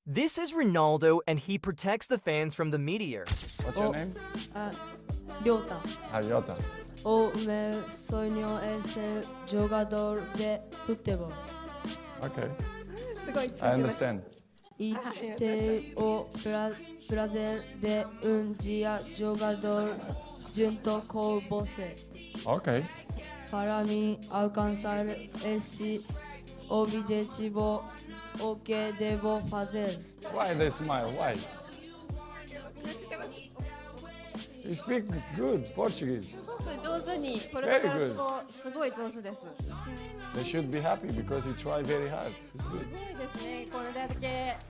This is Ronaldo, and he protects the fans from the meteor. What's your name? Ryota. Ryota. O meu sonho é ser jogador de futebol. Okay. すごい通 I じました。 understand. E tenho prazer de dia jogador junto com você. Okay. Para mim alcançar esse objetivo, o que devo fazer? Why they smile? Why? 通じてます。 You speak good Portuguese. すごく上手にポルトガ Very ル good. 語すごい上手です。す They should be happy because you try very hard. It's good. ごいですね。これだけ